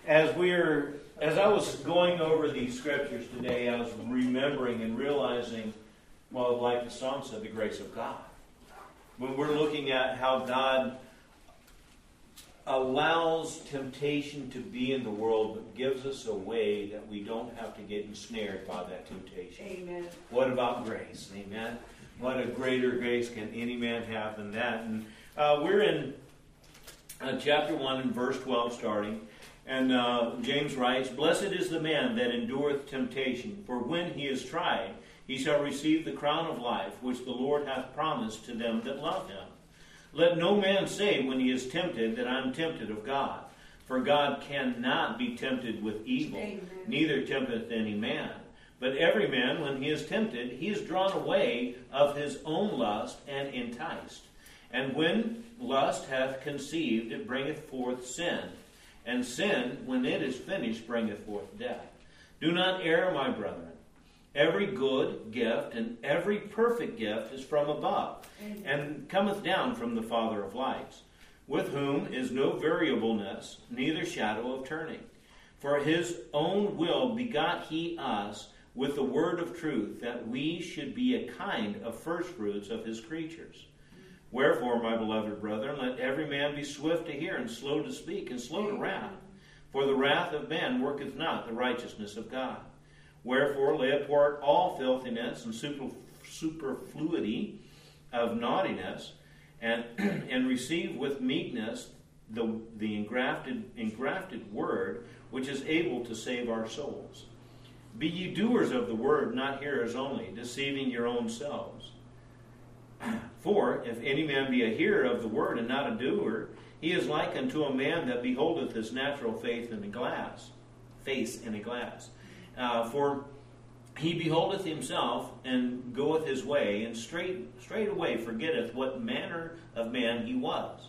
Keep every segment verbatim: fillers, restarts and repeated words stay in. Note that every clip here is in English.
As we're, as I was going over these scriptures today, I was remembering and realizing, well, like the song said, the grace of God. When we're looking at how God allows temptation to be in the world, but gives us a way that we don't have to get ensnared by that temptation. Amen. What about grace? Amen. What a greater grace can any man have than that? And uh, we're in uh, chapter one and verse twelve starting. And uh, James writes, "Blessed is the man that endureth temptation, for when he is tried, he shall receive the crown of life, which the Lord hath promised to them that love him. Let no man say when he is tempted that I am tempted of God. For God cannot be tempted with evil, Amen. Neither tempteth any man. But every man, when he is tempted, he is drawn away of his own lust and enticed. And when lust hath conceived, it bringeth forth sin. And sin, when it is finished, bringeth forth death. Do not err, my brethren. Every good gift and every perfect gift is from above, Amen. And cometh down from the Father of lights, with whom is no variableness, neither shadow of turning. For his own will begot he us with the word of truth, that we should be a kind of firstfruits of his creatures. Wherefore, my beloved brethren, let every man be swift to hear, and slow to speak, and slow to wrath. For the wrath of man worketh not the righteousness of God. Wherefore, lay apart all filthiness and super, superfluity of naughtiness, and and receive with meekness the the engrafted engrafted word, which is able to save our souls. Be ye doers of the word, not hearers only, deceiving your own selves. For if any man be a hearer of the word and not a doer, he is like unto a man that beholdeth his natural faith in a glass, face in a glass. Uh, for he beholdeth himself and goeth his way, and straight straightway forgetteth what manner of man he was.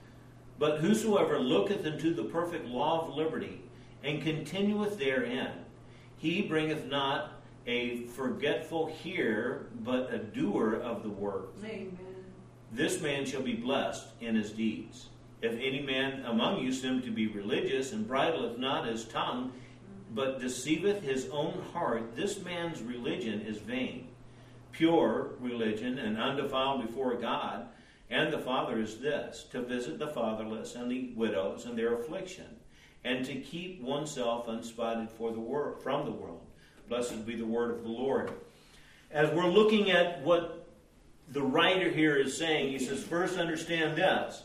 But whosoever looketh into the perfect law of liberty, and continueth therein, he bringeth not a forgetful hearer, but a doer of the word. Amen. This man shall be blessed in his deeds. If any man among you seem to be religious, and bridleth not his tongue, but deceiveth his own heart, this man's religion is vain. Pure religion and undefiled before God and the Father is this, to visit the fatherless and the widows in their affliction, and to keep oneself unspotted for the world, from the world. Blessed be the word of the Lord. As we're looking at what the writer here is saying, he says, first understand this.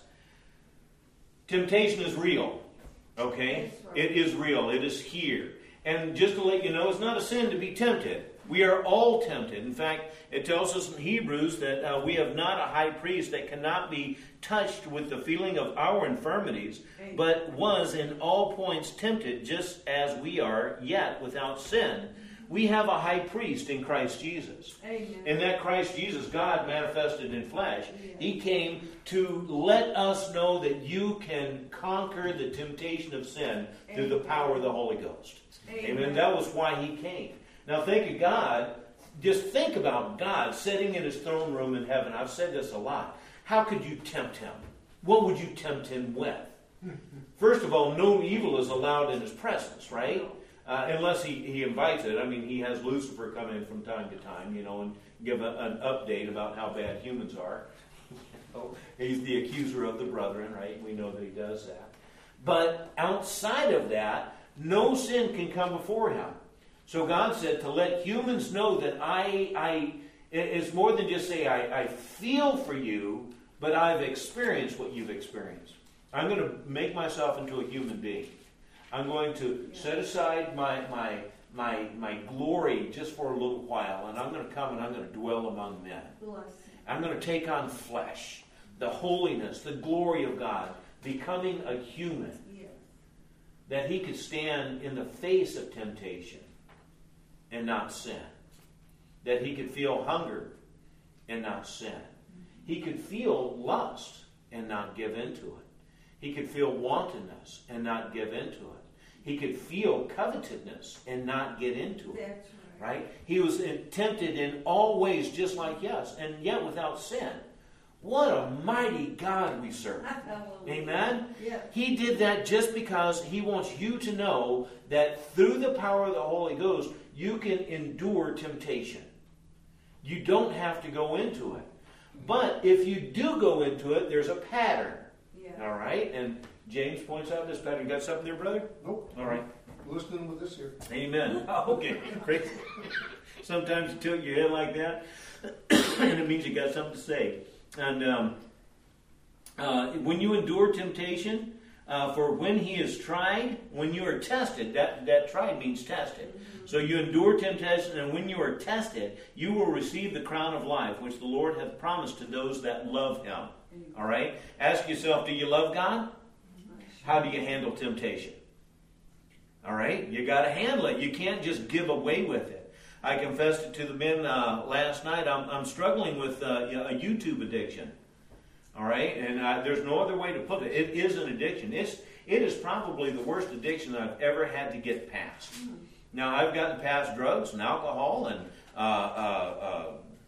Temptation is real. Okay? It is real. It is here. And just to let you know, it's not a sin to be tempted. We are all tempted. In fact, it tells us in Hebrews that uh, we have not a high priest that cannot be touched with the feeling of our infirmities, but was in all points tempted just as we are, yet without sin. We have a high priest in Christ Jesus. Amen. And that Christ Jesus, God manifested in flesh. Amen. He came to let us know that you can conquer the temptation of sin Amen. Through the power of the Holy Ghost. Amen. Amen. That was why he came. Now think of God. Just think about God sitting in his throne room in heaven. I've said this a lot. How could you tempt him? What would you tempt him with? First of all, no evil is allowed in his presence, right? Uh, unless he, he invites it. I mean, he has Lucifer come in from time to time, you know, and give a, an update about how bad humans are. He's the accuser of the brethren, right? We know that he does that. But outside of that, no sin can come before him. So God said to let humans know that I, I it's more than just say I, I feel for you, but I've experienced what you've experienced. I'm going to make myself into a human being. I'm going to set aside my my my my glory just for a little while, and I'm going to come and I'm going to dwell among men. I'm going to take on flesh, the holiness, the glory of God, becoming a human, that he could stand in the face of temptation and not sin. That he could feel hunger and not sin. He could feel lust and not give into it. He could feel wantonness and not give into it. He could feel covetousness and not get into it. That's right. Right? He was tempted in all ways just like us, and yet without sin. What a mighty God we serve. Amen? Yeah. He did that just because he wants you to know that through the power of the Holy Ghost, you can endure temptation. You don't have to go into it. But if you do go into it, there's a pattern. Yeah. All right? And James points out this pattern. You got something there, brother? Nope. All right. Listening with this here. Amen. Okay. Great. Sometimes you tilt your head like that, and it means you got something to say. And um, uh, when you endure temptation, uh, for when he is tried, when you are tested, that, that tried means tested. Mm-hmm. So you endure temptation, and when you are tested, you will receive the crown of life, which the Lord hath promised to those that love him. Mm-hmm. All right? Ask yourself, do you love God? How do you handle temptation? All right? You got to handle it. You can't just give away with it. I confessed it to the men uh, last night. I'm, I'm struggling with uh, a YouTube addiction. All right? And uh, there's no other way to put it. It is an addiction. It's, it is probably the worst addiction that I've ever had to get past. Mm. Now, I've gotten past drugs and alcohol and uh, uh, uh,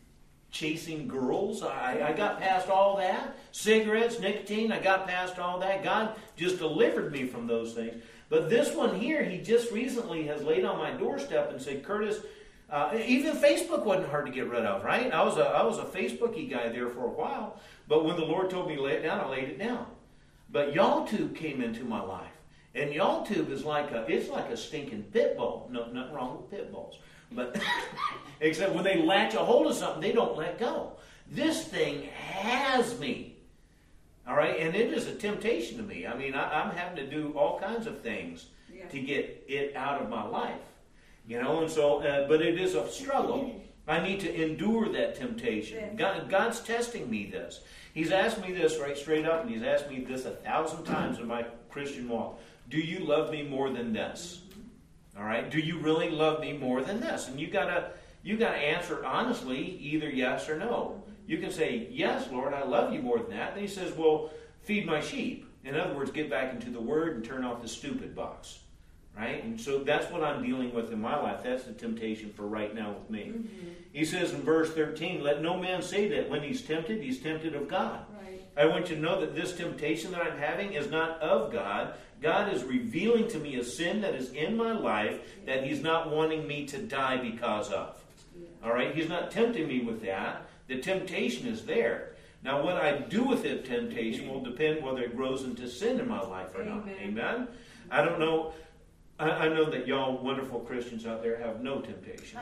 chasing girls. I, I got past all that. Cigarettes, nicotine, I got past all that. God just delivered me from those things. But this one here, he just recently has laid on my doorstep and said, Curtis, uh, even Facebook wasn't hard to get rid of, right? I was a I was a Facebooky guy there for a while, but when the Lord told me to lay it down, I laid it down. But YallTube came into my life, and YallTube is like a it's like a stinking pit bull. No, nothing wrong with pit bulls, but except when they latch a hold of something, they don't let go. This thing has me. All right, and it is a temptation to me. I mean, I, I'm having to do all kinds of things yeah. to get it out of my life, you know. And so, uh, but it is a struggle. I need to endure that temptation. God, God's testing me this. He's asked me this right straight up, and He's asked me this a thousand times in my Christian walk. Do you love me more than this? All right. Do you really love me more than this? And you gotta you gotta answer honestly, either yes or no. You can say, yes, Lord, I love you more than that. And he says, well, feed my sheep. In other words, get back into the Word and turn off the stupid box. Right? And so that's what I'm dealing with in my life. That's the temptation for right now with me. Mm-hmm. He says in verse thirteen, let no man say that when he's tempted, he's tempted of God. Right. I want you to know that this temptation that I'm having is not of God. God is revealing to me a sin that is in my life that He's not wanting me to die because of. Yeah. All right? He's not tempting me with that. The temptation is there. Now, what I do with the temptation will depend whether it grows into sin in my life or Amen. Not. Amen? I don't know. I, I know that y'all wonderful Christians out there have no temptations.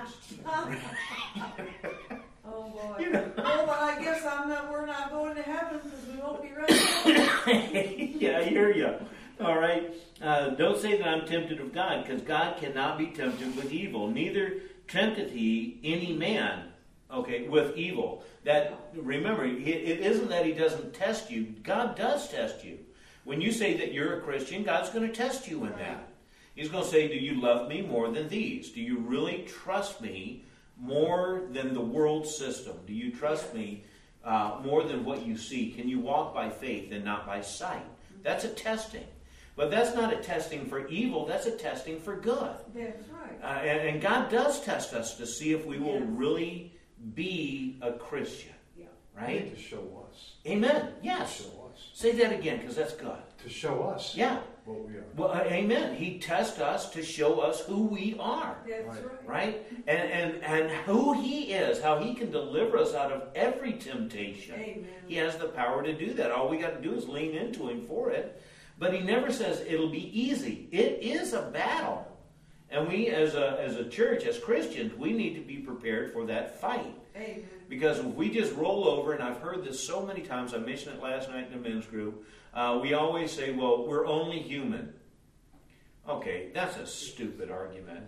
Oh, boy. You know. Well, I guess I'm not, we're not going to heaven because we won't be ready. Yeah, I hear you. All right. Uh, don't say that I'm tempted of God, because God cannot be tempted with evil. Neither tempteth He any man. Okay, with evil. That remember, it, it isn't that He doesn't test you. God does test you. When you say that you're a Christian, God's going to test you in that. He's going to say, do you love me more than these? Do you really trust me more than the world system? Do you trust me uh, more than what you see? Can you walk by faith and not by sight? That's a testing. But that's not a testing for evil. That's a testing for good. That's right. Uh, and, and God does test us to see if we will yes. really be a Christian. Yeah. Right? To show us. Amen. Yes. To show us. Say that again, because that's good. To show us. Yeah. What we are. Well, uh, amen. He tests us to show us who we are. That's right. Right? right? And, and and who He is, how He can deliver us out of every temptation. Amen. He has the power to do that. All we got to do is lean into Him for it. But He never says it'll be easy. It is a battle. And we, as a as a church, as Christians, we need to be prepared for that fight. Amen. Because if we just roll over, and I've heard this so many times, I mentioned it last night in the men's group, uh, we always say, well, we're only human. Okay, that's a stupid argument.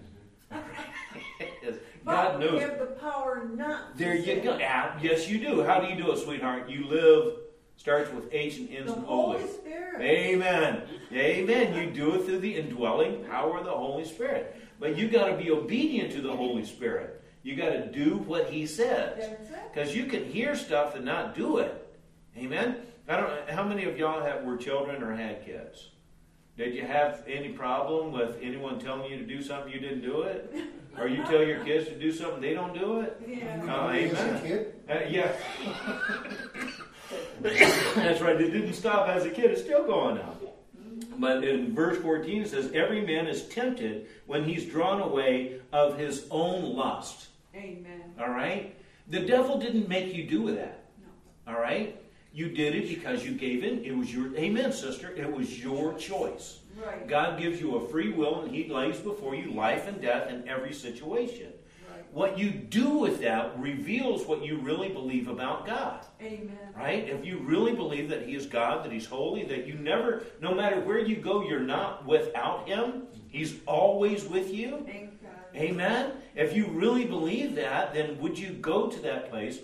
God knows. We have the power not to There you sin. go. Ah, yes, you do. How do you do it, sweetheart? You live, starts with H and ends the in Holy Holy. Spirit. Amen. Amen. You do it through the indwelling power of the Holy Spirit. But you got to be obedient to the Holy Spirit. You got to do what He says. Because you can hear stuff and not do it. Amen. I don't. How many of y'all have were children or had kids? Did you have any problem with anyone telling you to do something you didn't do it? Or you tell your kids to do something they don't do it? Yeah. Uh, amen. Uh, yeah. That's right. It didn't stop as a kid. It's still going on. But in verse fourteen it says, every man is tempted when he's drawn away of his own lust. Amen. All right? The devil didn't make you do that. No. All right? You did it because you gave in. It was your, amen, sister. It was your choice. Right. God gives you a free will, and he lays before you life and death in every situation. Right. What you do with that reveals what you really believe about God. Amen. Right? If you really believe that he is God, that he's holy, that you never, no matter where you go, you're not without him. He's always with you. Thank God. Amen? If you really believe that, then would you go to that place?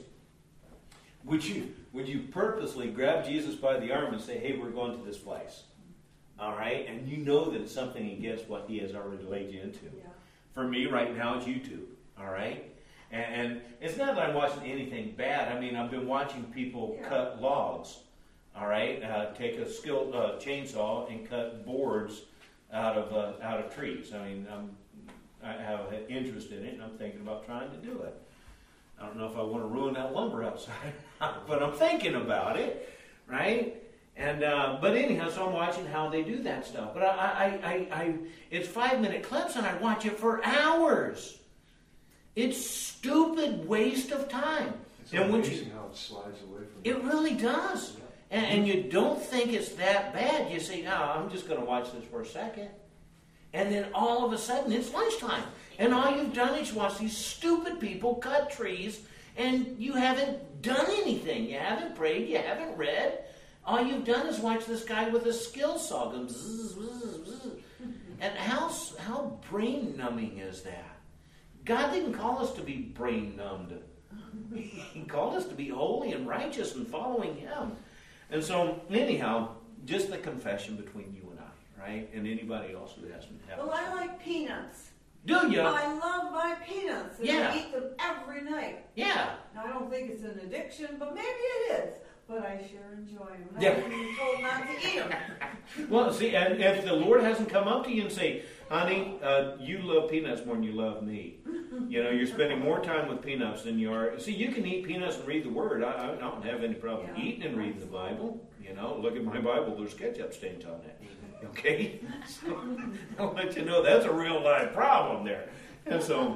Would you, would you purposely grab Jesus by the arm and say, hey, we're going to this place? All right? And you know that it's something against what he has already laid you into. Yeah. For me, right now, it's YouTube. All right? And, and it's not that I'm watching anything bad. I mean, I've been watching people Yeah. cut logs. All right? Uh, take a skilled uh, chainsaw and cut boards out of uh, out of trees. I mean, I'm, I have an interest in it, and I'm thinking about trying to do it. I don't know if I want to ruin that lumber outside, but I'm thinking about it, right? And uh, but anyhow, so I'm watching how they do that stuff. But I, I, I, I it's five minute clips, and I watch it for hours. It's stupid waste of time. It's and when amazing you, how it slides away from you. it really does. Yeah. And, and you don't think it's that bad. You say, "No, I'm just going to watch this for a second." And then all of a sudden, it's lunchtime. And all you've done is watch these stupid people cut trees, and you haven't done anything. You haven't prayed. You haven't read. All you've done is watch this guy with a skill saw go bzz, bzz, bzz. And how, how brain-numbing is that? God didn't call us to be brain-numbed. He called us to be holy and righteous and following him. And so, anyhow, just the confession between you and I, right? And anybody else who hasn't had Well, I like peanuts. Do you? I love my peanuts, and Yeah. I eat them every night. Yeah. Now, I don't think it's an addiction, but maybe it is. But I sure enjoy them. And Yeah. I've been told not to eat them. Well, see, and if the Lord hasn't come up to you and say, honey, uh, you love peanuts more than you love me. You know, you're spending more time with peanuts than you are. See, you can eat peanuts and read the Word. I, I don't have any problem Yeah. eating and reading the Bible. You know, look at my Bible. There's ketchup stains on it. Okay? So, I'll let you know that's a real life problem there. And so,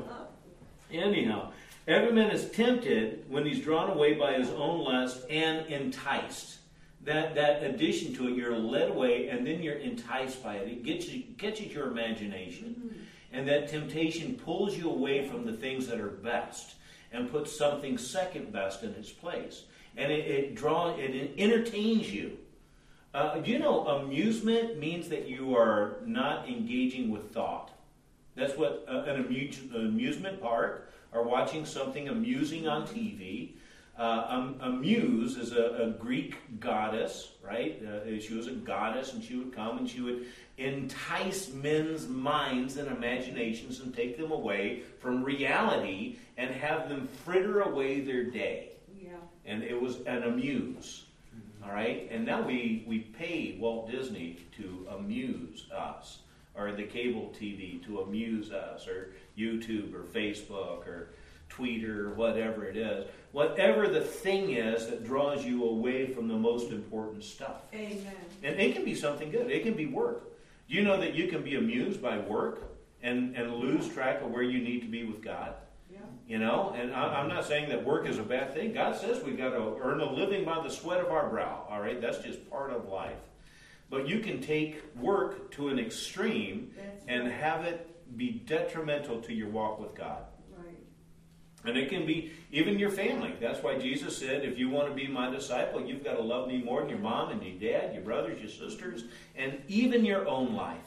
anyhow, every man is tempted when he's drawn away by his own lust and enticed. That that addition to it, you're led away and then you're enticed by it. It gets you, catches your imagination. Mm-hmm. And that temptation pulls you away from the things that are best and puts something second best in its place. And it, it draws, it entertains you. Uh, do you know amusement means that you are not engaging with thought? That's what uh, an amuse, amusement park or watching something amusing on T V. Uh, um, Amuse is a, a Greek goddess, right? Uh, she was a goddess, and she would come and she would entice men's minds and imaginations and take them away from reality and have them fritter away their day. Yeah. And it was an amuse. All right? And now we, we pay Walt Disney to amuse us, or the cable T V to amuse us, or YouTube, or Facebook, or Twitter, or whatever it is. Whatever the thing is that draws you away from the most important stuff. Amen. And it can be something good. It can be work. Do you know that you can be amused by work and, and lose track of where you need to be with God? Yeah. You know, and I, I'm not saying that work is a bad thing. God says we've got to earn a living by the sweat of our brow. All right, that's just part of life. But you can take work to an extreme That's and right. have it be detrimental to your walk with God. Right. And it can be even your family. That's why Jesus said, if you want to be my disciple, you've got to love me more than your mom and your dad, your brothers, your sisters, and even your own life.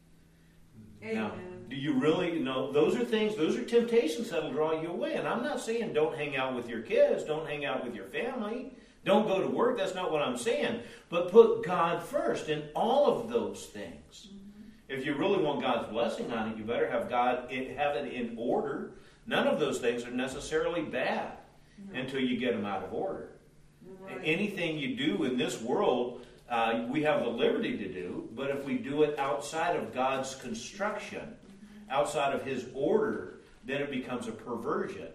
Amen. Now, do you really, you know, those are things, those are temptations that'll draw you away. And I'm not saying don't hang out with your kids, don't hang out with your family, don't go to work. That's not what I'm saying. But put God first in all of those things. Mm-hmm. If you really want God's blessing on it, you better have God in, have it in order. None of those things are necessarily bad no. until you get them out of order. Right. Anything you do in this world, uh, we have the liberty to do, but if we do it outside of God's construction, mm-hmm. outside of His order, then it becomes a perversion.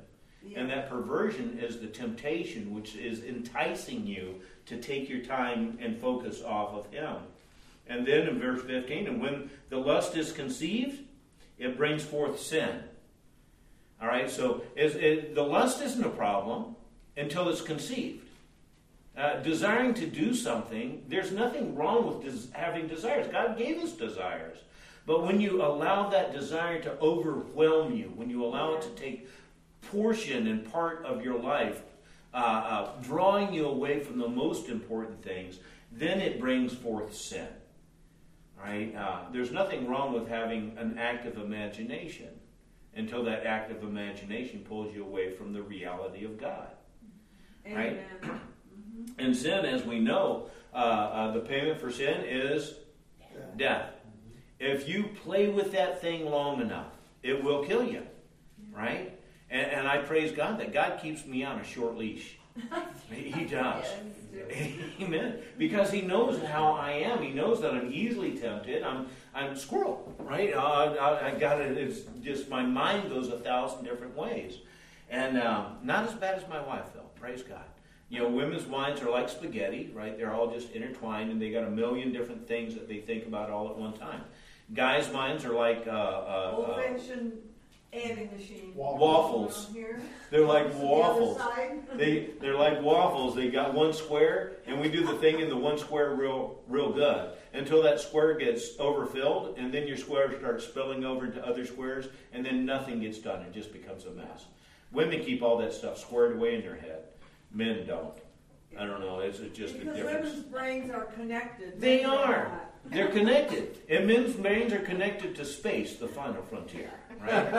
And that perversion is the temptation, which is enticing you to take your time and focus off of him. And then in verse fifteen, and when the lust is conceived, it brings forth sin. All right, so is, it, the lust isn't a problem until it's conceived. Uh, desiring to do something, there's nothing wrong with des- having desires. God gave us desires. But when you allow that desire to overwhelm you, when you allow it to take portion and part of your life, uh, uh, drawing you away from the most important things, then it brings forth sin. Right? Uh, there's nothing wrong with having an active imagination until that active imagination pulls you away from the reality of God. Amen. Right? Mm-hmm. And sin, as we know, uh, uh, the payment for sin is death. If you play with that thing long enough, it will kill you. Right? And, and I praise God that God keeps me on a short leash. He does. Amen. Because he knows how I am. He knows that I'm easily tempted. I'm I'm squirrel, right? Uh, I, I got it. It's just my mind goes a thousand different ways, and uh, not as bad as my wife though. Praise God. You know, women's minds are like spaghetti, right? They're all just intertwined, and they got a million different things that they think about all at one time. Guys' minds are like uh, uh, old-fashioned adding machine. Waffles. Here. They're like The waffles. other side. They they're like waffles. They got one square, and we do the thing in the one square real real good until that square gets overfilled, and then your square starts spilling over into other squares, and then nothing gets done. It just becomes a mess. Women keep all that stuff squared away in their head. Men don't. I don't know. It's just a Because difference. women's brains are connected. They Men are. not. They're connected. And men's brains are connected to space, the final frontier. Right?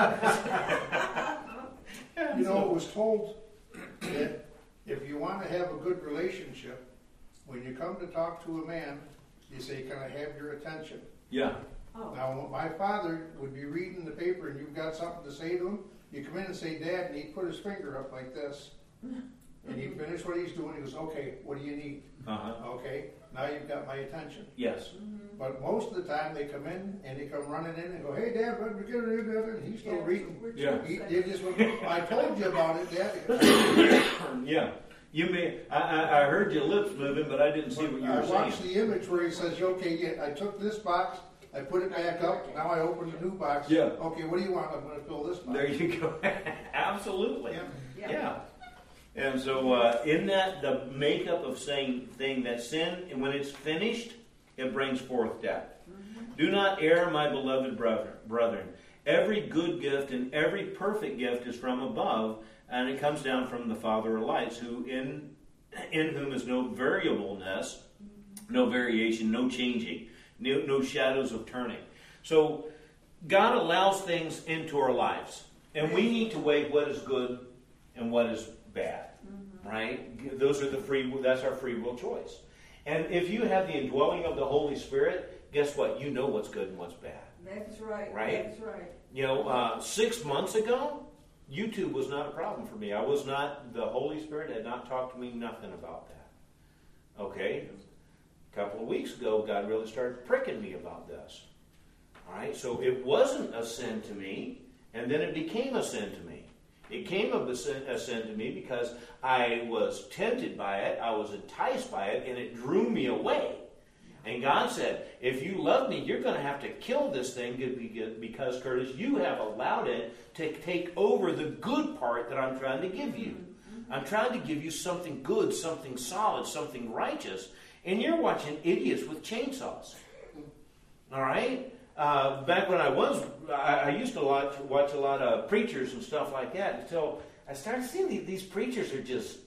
You know, it was told that if you want to have a good relationship, when you come to talk to a man, you say, "Can I have your attention?" Yeah. Oh. Now, my father would be reading the paper and you've got something to say to him, you come in and say, "Dad," and he'd put his finger up like this. And he'd finish what he's doing, he goes, "Okay, what do you need?" Uh-huh. "Okay, now you've got my attention." Yes. But most of the time they come in and they come running in and go, "Hey, Dad, what did we get?" And he's still Yeah, reading. we're Yeah. He, saying. they just went, "I told you about it, Dad." Yeah. You may. I, I, I heard your lips moving, but I didn't see what you I were saying. watched the image where he says, "Okay, yeah, I took this box, I put it back up, now I open the new box. Yeah. Okay, what do you want? I'm going to fill this box." There you go. Absolutely. Yeah. Yeah. Yeah. And so, uh, in that, the makeup of saying thing that sin, and when it's finished, it brings forth death. Mm-hmm. Do not err, my beloved brother, brethren. Every good gift and every perfect gift is from above, and it comes down from the Father of lights, who in in whom is no variableness, no variation, no changing, no, no shadows of turning. So, God allows things into our lives, and we need to weigh what is good and what is bad. Right? Those are the free. That's our free will choice. And if you have the indwelling of the Holy Spirit, guess what? You know what's good and what's bad. That's right. Right? That's right. You know, uh, six months ago, YouTube was not a problem for me. I was not. The Holy Spirit had not talked to me nothing about that. Okay. A couple of weeks ago, God really started pricking me about this. All right. So it wasn't a sin to me, and then it became a sin to me. It came of a sin, a sin to me because I was tempted by it, I was enticed by it, and it drew me away. And God said, if you love me, you're going to have to kill this thing because, Curtis, you have allowed it to take over the good part that I'm trying to give you. I'm trying to give you something good, something solid, something righteous, and you're watching idiots with chainsaws. All right? Uh, back when I was, I, I used to watch, watch a lot of preachers and stuff like that until I started seeing these, these preachers are just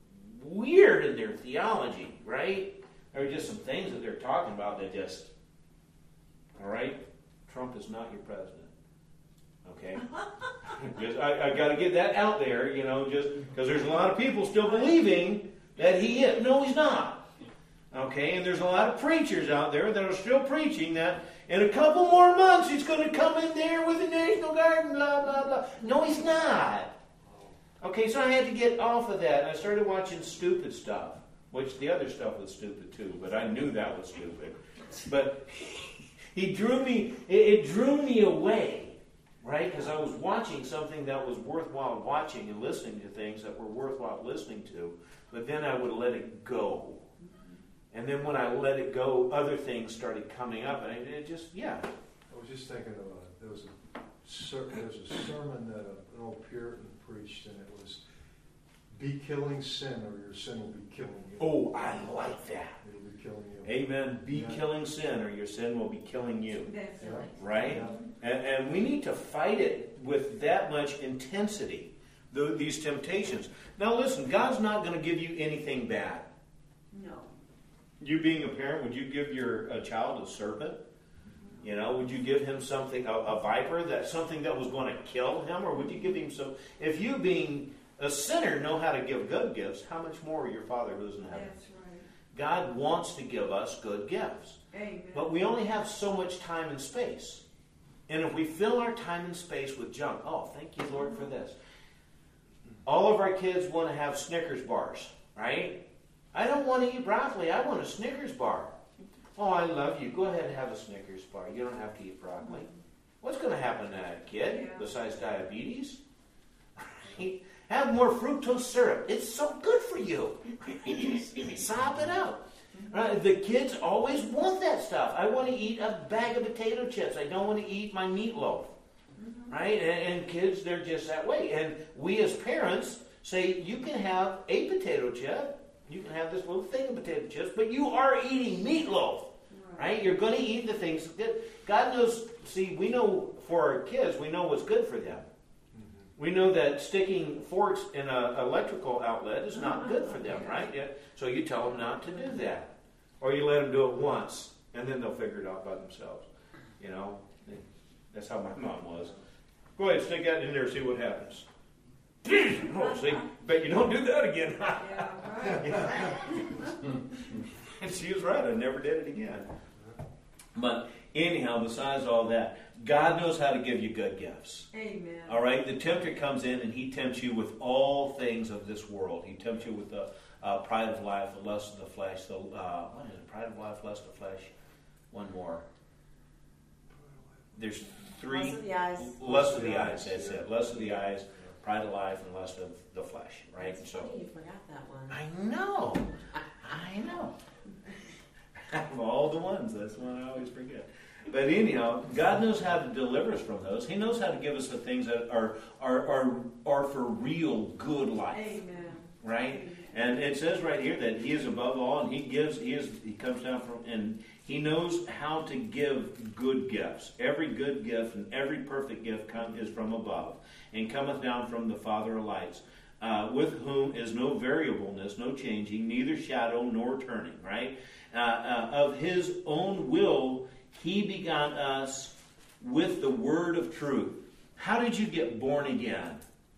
weird in their theology, right? There are just some things that they're talking about that just, all right, Trump is not your president, okay? just, I, I got to get that out there, you know, just because there's a lot of people still believing that he is. No, he's not, okay? And there's a lot of preachers out there that are still preaching that in a couple more months, he's going to come in there with the National Guard and blah, blah, blah. No, he's not. Okay, so I had to get off of that. I started watching stupid stuff, which the other stuff was stupid too, but I knew that was stupid. But he drew me, it, it drew me away right? Because I was watching something that was worthwhile watching and listening to things that were worthwhile listening to, but then I would let it go. And then when I let it go, other things started coming up, and it just, yeah. I was just thinking of a, there was a, ser- there was a sermon that a, an old Puritan preached, and it was, be killing sin or your sin will be killing you. Oh, I like that. It'll be killing you. Amen. Be Yeah. killing sin or your sin will be killing you. That's Yeah. right. Right? Yeah. And, and we need to fight it with that much intensity, the, these temptations. Now listen, God's not going to give you anything bad. No. You being a parent, would you give your a child a serpent? You know, would you give him something, a, a viper, that something that was going to kill him? Or would you give him some, if you being a sinner know how to give good gifts, how much more your Father who is in heaven? That's right. God wants to give us good gifts. Amen. But we only have so much time and space. And if we fill our time and space with junk, oh, thank you, Lord, for this. All of our kids want to have Snickers bars, right? I don't want to eat broccoli. I want a Snickers bar. Oh, I love you. Go ahead and have a Snickers bar. You don't have to eat broccoli. What's going to happen to that kid Yeah. besides diabetes? Have more fructose syrup. It's so good for you. Sop it out. Right? The kids always want that stuff. I want to eat a bag of potato chips. I don't want to eat my meatloaf. Mm-hmm. Right? And, and kids, they're just that way. And we as parents say, you can have a potato chip. You can have this little thing of potato chips, but you are eating meatloaf. Right? Right? You're going to eat the things that God knows. See, we know for our kids, we know what's good for them. We know that sticking forks in an electrical outlet is not good for them, right? Yeah. So you tell them not to do that. Or you let them do it once, and then they'll figure it out by themselves. You know? That's how my mom was. Go ahead, stick that in there, see what happens. Oh, see, bet you don't do that again. Yeah, right. And she was right, I never did it again. But anyhow, besides all that, God knows how to give you good gifts. Amen. All right? The tempter comes in and he tempts you with all things of this world. He tempts you with the uh, pride of life, the lust of the flesh, the, uh, what is it? Pride of life, lust of flesh. One more. There's three. Lust of the eyes. Lust of the eyes, that's it. Lust of the eyes, pride of life, and lust of the flesh. Right? That's So funny you forgot that one. I know. I know. Of all the ones, that's one I always forget. But anyhow, God knows how to deliver us from those. He knows how to give us the things that are are are, are for real good life. Amen. Right? And it says right here that He is above all, and He gives. He is. He comes down from, and He knows how to give good gifts. Every good gift and every perfect gift come, is from above, and cometh down from the Father of lights, uh, with whom is no variableness, no changing, neither shadow nor turning. Right? Uh, uh, of His own will He begot us with the word of truth. How did you get born again?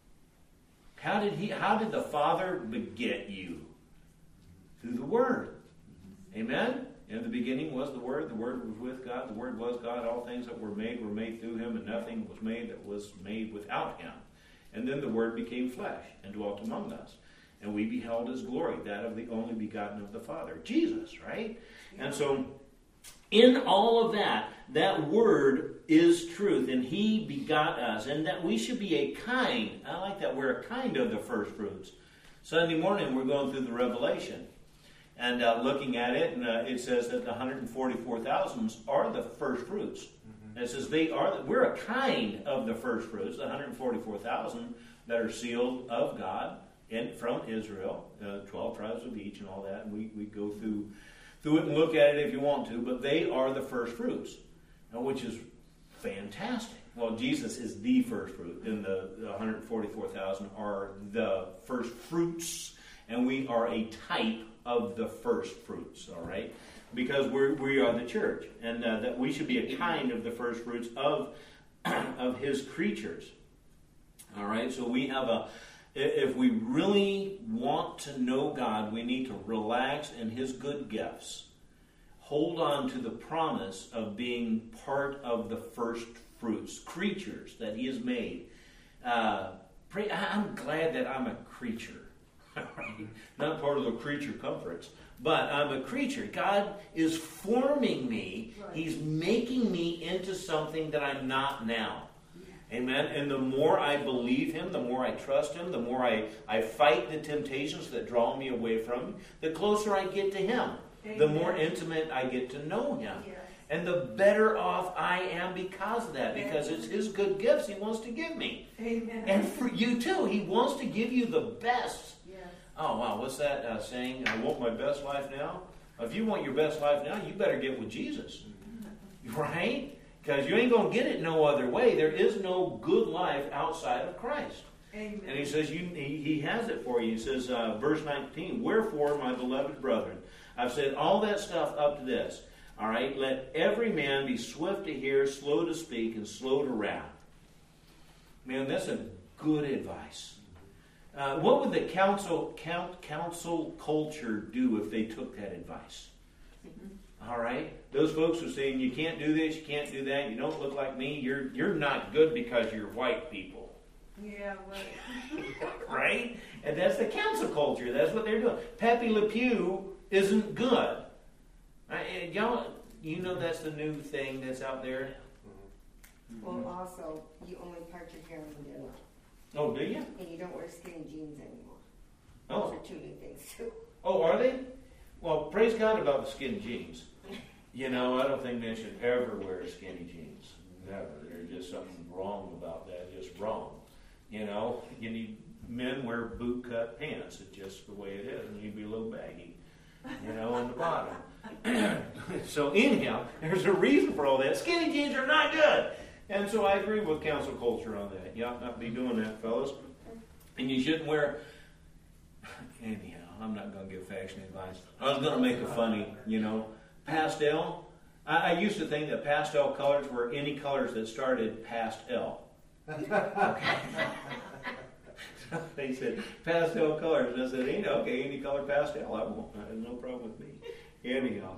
How did he? How did the Father beget you? Through the Word. Amen? In the beginning was the Word. The Word was with God. The Word was God. All things that were made were made through Him, and nothing was made that was made without Him. And then the Word became flesh and dwelt among us. And we beheld His glory, that of the only begotten of the Father. Jesus, right? Yeah. And so, in all of that, that Word is truth, and He begot us, and that we should be a kind. I like that. We're a kind of the first fruits. Sunday morning, we're going through the Revelation, and uh, looking at it, and uh, it says that the one hundred forty-four thousand are the first fruits. Mm-hmm. It says they are. The, we're a kind of the first fruits. The one hundred forty-four thousand that are sealed of God and from Israel, uh, twelve tribes of each, and all that. And we we go through. through it and look at it if you want to, but they are the first fruits, which is fantastic. Well, Jesus is the first fruit, and the one hundred forty-four thousand are the first fruits, and we are a type of the first fruits, all right? Because we're, we are the church, and uh, that we should be a kind of the first fruits of, of His creatures, all right? So we have a... If we really want to know God, we need to relax in His good gifts. Hold on to the promise of being part of the first fruits, creatures that He has made. Uh, pray, I'm glad that I'm a creature. Not part of the creature comforts, but I'm a creature. God is forming me. Right. He's making me into something that I'm not now. Amen. And the more I believe him, the more I trust him, the more I, I fight the temptations that draw me away from him, the closer I get to him, Amen. the more intimate I get to know him. Yes. And the better off I am because of that, because it's his good gifts he wants to give me. Amen. And for you too, he wants to give you the best. Yes. Oh, wow, what's that uh, saying? I want my best life now? If you want your best life now, you better get with Jesus. Right? Because you ain't going to get it no other way. There is no good life outside of Christ. Amen. And he says, you, he, he has it for you. He says, uh, verse nineteen, wherefore, my beloved brethren, I've said all that stuff up to this. All right? Let every man be swift to hear, slow to speak, and slow to wrath. Man, that's a good advice. Uh, what would the council, count, council culture do if they took that advice? All right? Those folks who are saying, you can't do this, you can't do that, you don't look like me, you're you're not good because you're white people. Yeah, right. Right? And that's the council culture. That's what they're doing. Pepe Le Pew isn't good. I, y'all, you know that's the new thing that's out there? Well, also, you only part your hair in the middle, Oh, do you? and you don't wear skinny jeans anymore. Oh. Those are two new things too. Oh, are they? Well, praise God about the skinny jeans. You know, I don't think men should ever wear skinny jeans. Never. There's just something wrong about that. Just wrong. You know, you need men wear boot cut pants. It's just the way it is. And you'd be a little baggy, you know, on the bottom. So anyhow, there's a reason for all that. Skinny jeans are not good. And so I agree with council culture on that. You ought not be doing that, fellas. And you shouldn't wear... Anyhow, I'm not going to give fashion advice. I was going to make it funny, you know. Pastel. I, I used to think that pastel colors were any colors that started past L. Okay. They said pastel colors. And I said, ain't okay, any color pastel. I won't. I have no problem with me. Anyhow.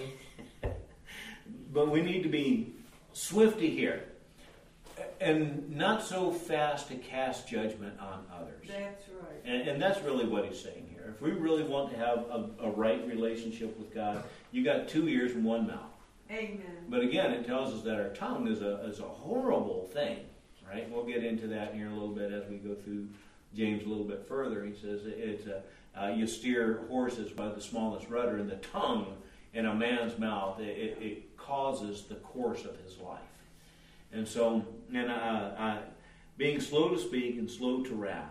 But we need to be swift to hear and not so fast to cast judgment on others. That's right. And, and that's really what he's saying here. If we really want to have a, a right relationship with God, you got two ears and one mouth. Amen. But again, it tells us that our tongue is a is a horrible thing, right? We'll get into that here in a little bit as we go through James a little bit further. He says it's a, uh, you steer horses by the smallest rudder, and the tongue in a man's mouth, it, it, it causes the course of his life. And so, and uh, uh, being slow to speak and slow to wrath.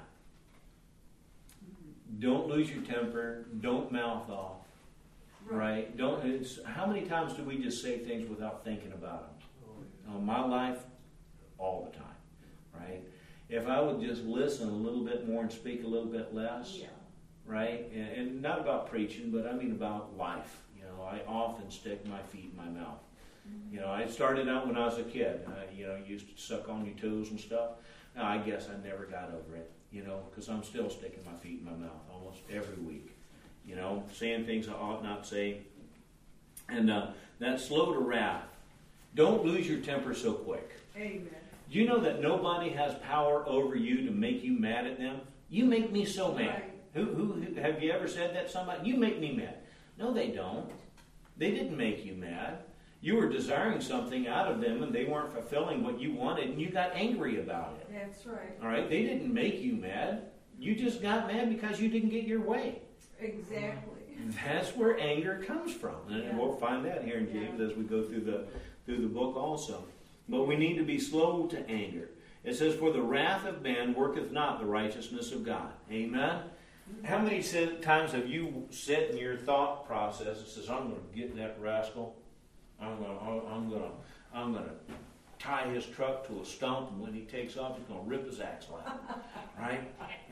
Don't lose your temper. Don't mouth off. Right? Don't. It's, how many times do we just say things without thinking about them? Oh, yeah. My life, all the time. Right? If I would just listen a little bit more and speak a little bit less. Yeah. Right? And, and not about preaching, but I mean about life. You know, I often stick my feet in my mouth. You know, I started out when I was a kid. I, you know, used to suck on your toes and stuff. Now, I guess I never got over it, you know, because I'm still sticking my feet in my mouth almost every week. You know, saying things I ought not say. And uh, that's slow to wrath. Don't lose your temper so quick. Amen. Do you know that nobody has power over you to make you mad at them? You make me so mad. Right. Who, who, who have you ever said that to somebody? You make me mad. No, they don't. They didn't make you mad. You were desiring something out of them, and they weren't fulfilling what you wanted, and you got angry about it. That's right. All right? They didn't make you mad. You just got mad because you didn't get your way. Exactly. That's where anger comes from, and Yeah. we'll find that here in James as we go through the through the book also. But we need to be slow to anger. It says, "For the wrath of man worketh not the righteousness of God." Amen. How many times have you sat in your thought process and says, "I'm going to get that rascal. I'm going to, I'm going to, I'm going to tie his truck to a stump, and when he takes off, he's going to rip his axle out." Right?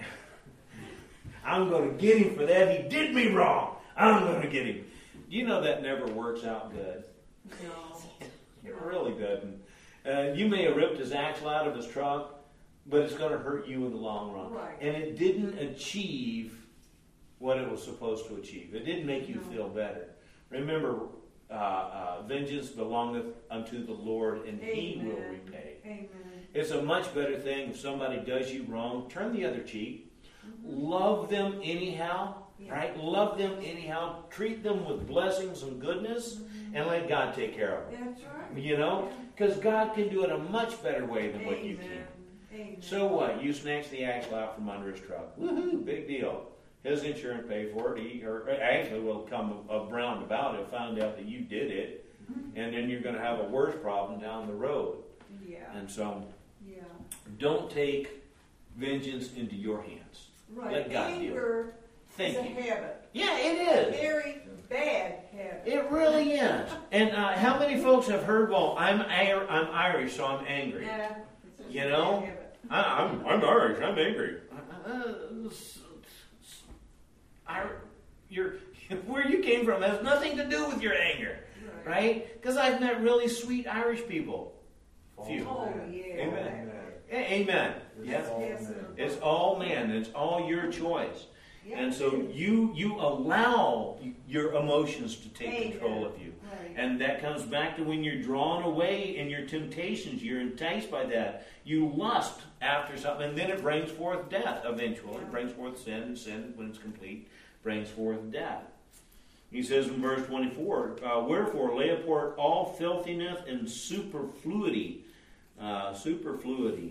I'm going to get him for that. He did me wrong. I'm going to get him. You know that never works out good. No. It really doesn't. Uh, you may have ripped his axle out of his truck, but it's going to hurt you in the long run. Right. And it didn't achieve what it was supposed to achieve. It didn't make you No. feel better. Remember, uh, uh, vengeance belongeth unto the Lord, and He will Amen. repay. Amen. It's a much better thing if somebody does you wrong. Turn the other cheek. Love them anyhow. Yeah. Right? Love them anyhow. Treat them with blessings and goodness. Mm-hmm. and let God take care of them. That's right. You know? Because God can do it a much better way than what you can. Amen. Amen. So what? You snatch the axle out from under his truck. Woohoo! Big deal. His insurance paid for it. He, or actually will come around about it, find out that you did it, and then you're going to have a worse problem down the road. Yeah. And so, Yeah. don't take vengeance into your hands. Right. Let God deal. Anger Thank is a you. habit. Yeah, A it is. very bad habit. It really is. And uh, how many folks have heard, well, I'm Ir- I'm Irish, so I'm angry. Yeah. It's just You a know? bad habit. I, I'm, I'm Irish, I'm angry. Uh, s- s- I, you're, where you came from has nothing to do with your anger, right? Because I've met really sweet Irish people. Few. Oh, yeah. Amen. A- Amen. Yes, Yeah. yes. It's all man. It's all your choice. Yeah. And so you you allow your emotions to take Amen. control of you. Right. And that comes back to when you're drawn away in your temptations, you're enticed by that. You lust after something, and then it brings forth death eventually. It brings forth sin, and sin, when it's complete, brings forth death. He says in verse twenty-four, uh, wherefore lay apart all filthiness and superfluity, uh, superfluity,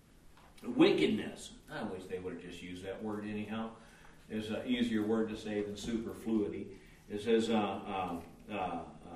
wickedness. I wish they would have just used that word anyhow. It's an easier word to say than superfluity. It says, uh, uh, uh, uh,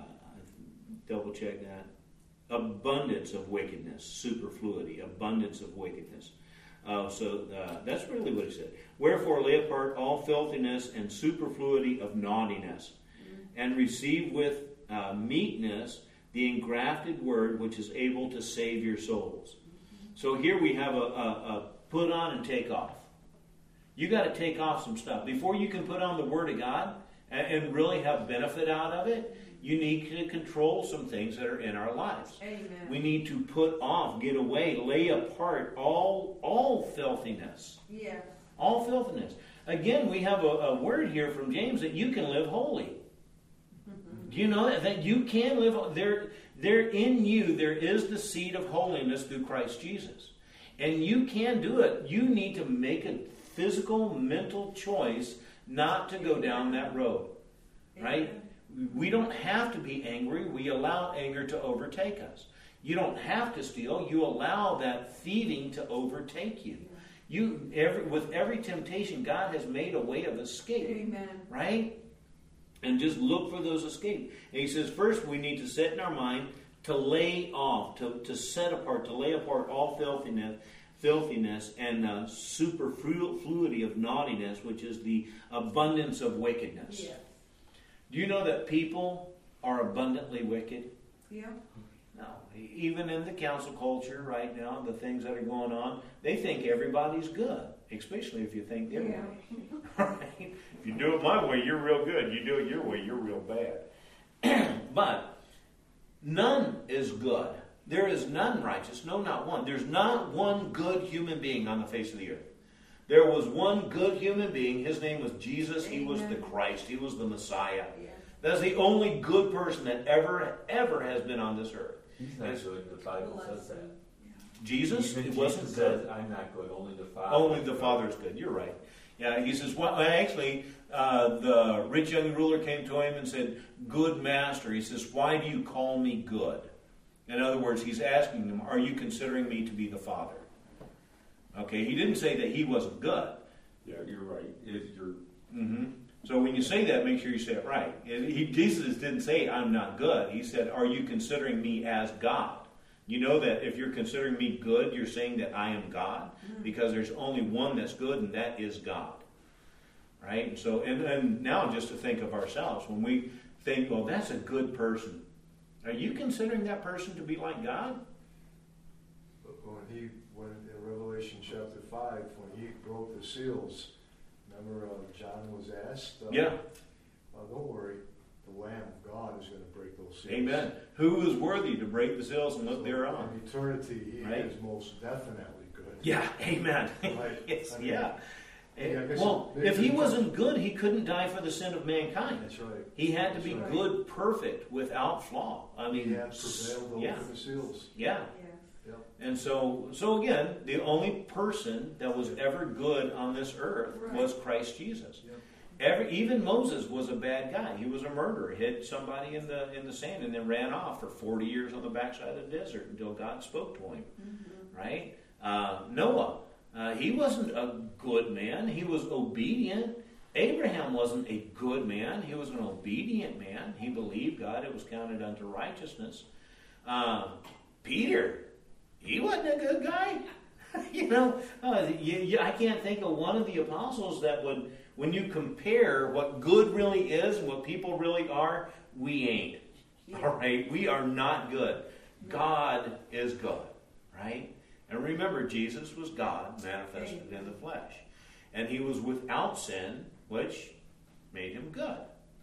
double check that, abundance of wickedness, superfluity, abundance of wickedness. Uh, so uh, that's really what it said. Wherefore lay apart all filthiness and superfluity of naughtiness, mm-hmm. and receive with uh, meekness the engrafted word which is able to save your souls. Mm-hmm. So here we have a, a, a put on and take off. You got to take off some stuff. Before you can put on the Word of God and, and really have benefit out of it, you need to control some things that are in our lives. Amen. We need to put off, get away, lay apart all all filthiness. Yeah. All filthiness. Again, we have a, a word here from James that you can live holy. Mm-hmm. Do you know that? That you can live there, there in you, there is the seed of holiness through Christ Jesus. And you can do it. You need to make a physical, mental choice not to go down that road. Right? Amen. We don't have to be angry. We allow anger to overtake us. You don't have to steal. You allow that thieving to overtake you. You every, with every temptation, God has made a way of escape. Amen. Right? And just look for those escapes. And he says, first we need to set in our mind to lay off, to, to set apart, to lay apart all filthiness, filthiness and uh, superfluity of naughtiness, which is the abundance of wickedness. Yeah. Do you know that people are abundantly wicked? Yeah. No. Even in the council culture right now, the things that are going on, they think everybody's good, especially if you think their Yeah. way. Right? If you do it my way, you're real good. You do it your way, you're real bad. But none is good. There is none righteous, no, not one. There's not one good human being on the face of the earth. There was one good human being. His name was Jesus. He was the Christ. He was the Messiah. Yeah. That's the only good person that ever, ever has been on this earth. He's not good. The Bible says that. Jesus, Even it wasn't Jesus good. says, I'm not good. Only the Father. Only the Father is good. You're right. Yeah, he says, well, actually, uh, the rich young ruler came to him and said, good master. He says, why do you call me good? In other words, he's asking him, are you considering me to be the Father? Okay, he didn't say that he wasn't good. Yeah, you're right. It, you're. Mm-hmm. So when you say that, make sure you say it right. He, Jesus didn't say, I'm not good. He said, are you considering me as God? You know that if you're considering me good, you're saying that I am God, because there's only one that's good, and that is God. Right? And so, and, and now just to think of ourselves, when we think, well, that's a good person, are you considering that person to be like God? But when he, when in Revelation chapter five, when he broke the seals, remember uh, John was asked? Uh, Yeah. Uh, don't worry, the Lamb of God is going to break those seals. Amen. Who is worthy to break the seals and look So thereon? in eternity, he Right? is most definitely good. Yeah, amen. Right. Yes, I mean, yeah. yeah, I guess Well, it- if he wasn't good, he couldn't die for the sin of mankind. That's right. He had to be That's right. good, perfect, without flaw. I mean, He had prevailed over yeah, the seals. yeah. Yeah. Yep. And so, so again, the only person that was ever good on this earth Right. was Christ Jesus. Yep. Every, even Moses was a bad guy. He was a murderer. Hid somebody in the in the sand and then ran off for forty years on the backside of the desert until God spoke to him. Mm-hmm. Right? Uh, Noah, uh, he wasn't a good man. He was obedient. Abraham wasn't a good man. He was an obedient man. He believed God. It was counted unto righteousness. Uh, Peter, he wasn't a good guy. you know, uh, you, you, I can't think of one of the apostles that would, when you compare what good really is and what people really are, we ain't. Yeah. All right? We are not good. God is good, right? And remember, Jesus was God manifested in the flesh. And he was without sin, which made him good.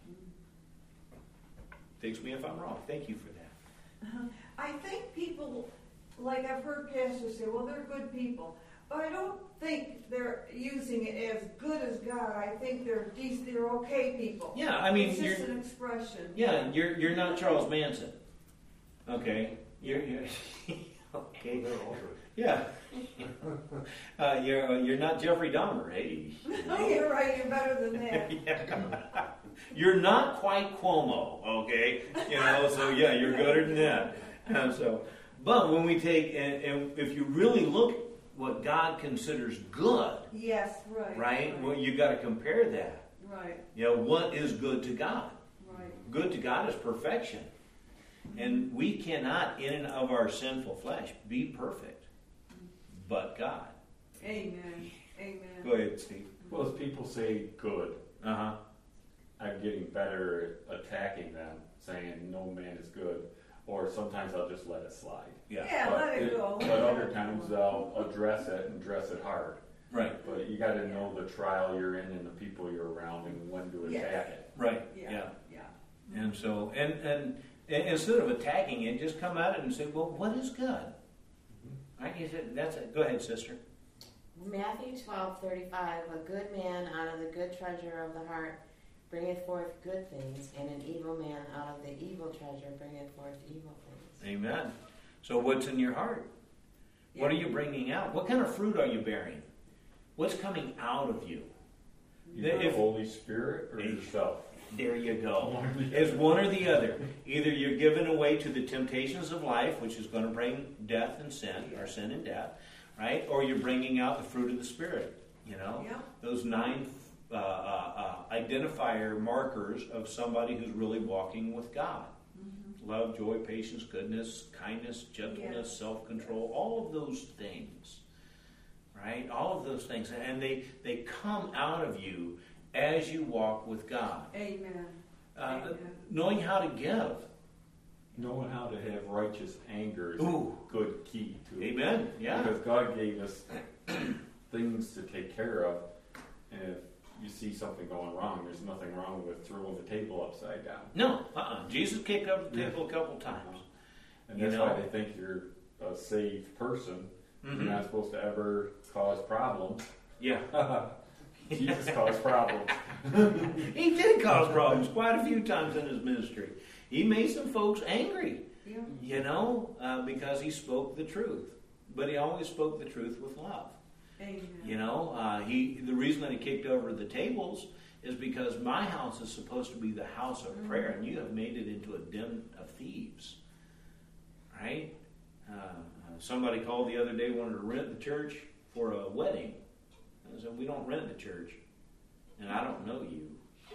Fix me if I'm wrong. Thank you for that. Uh-huh. I think people, like I've heard pastors say, well, they're good people. But I don't think they're using it as good as God. I think they're decent, they're okay people. Yeah, I mean, it's just you're, an expression. Yeah, you're you're not Charles Manson. Okay? You're, you're okay. They're all good. Yeah. uh, you're uh, you're not Jeffrey Dahmer, hey. No, you're right. You're better than that. Yeah. You're not quite Cuomo, okay? You know, so yeah, you're gooder than that. And so, but when we take and, and if you really look what God considers good, yes, right, right? right. Well, you got to compare that. Right. You know, what is good to God? Right. Good to God is perfection, and we cannot, in and of our sinful flesh, be perfect. But God. Amen. Amen. Go ahead, Steve. Well, as people say good, Uh huh. I'm getting better at attacking them, saying no man is good, or sometimes I'll just let it slide. Yeah. Yeah, But let it go. But other times I'll address it and address it hard. Right. But you got to know the trial you're in and the people you're around and when to Yes. attack it. Right. Yeah. Yeah. Yeah. And so, and, and and instead of attacking it, just come at it and say, well, what is good? Right? You said, that's it. Go ahead, sister. Matthew twelve thirty-five. A good man out of the good treasure of the heart bringeth forth good things, and an evil man out of the evil treasure bringeth forth evil things. Amen. So what's in your heart? What are you bringing out? What kind of fruit are you bearing? What's coming out of you? Either If- the Holy Spirit or If- yourself. There you go. It's one or the other. Either you're given away to the temptations of life, which is going to bring death and sin, or sin and death, right? Or you're bringing out the fruit of the Spirit. You know, Yeah. those nine uh, uh, uh, identifier markers of somebody who's really walking with God: mm-hmm. love, joy, patience, goodness, kindness, gentleness, Yes. self-control. All of those things, right? All of those things, and they they come out of you as you walk with God. Amen. Uh, Amen. knowing how to give. Knowing how to have righteous anger is Ooh. a good key to it. Amen. Yeah. Because God gave us things to take care of, and if you see something going wrong, there's nothing wrong with throwing the table upside down. No. Uh-uh. Jesus kicked up the table a couple times. And You that's know? why they think you're a saved person. Mhm. You're not supposed to ever cause problems. Yeah. Jesus caused problems. He did cause problems quite a few times in his ministry. He made some folks angry, Yeah. you know, uh, because he spoke the truth. But he always spoke the truth with love. Amen. You know, uh, he the reason that he kicked over the tables is because my house is supposed to be the house of prayer, and you have made it into a den of thieves. Right? Uh, uh, somebody called the other day, wanted to rent the church for a wedding. I said, we don't rent the church, and I don't know you.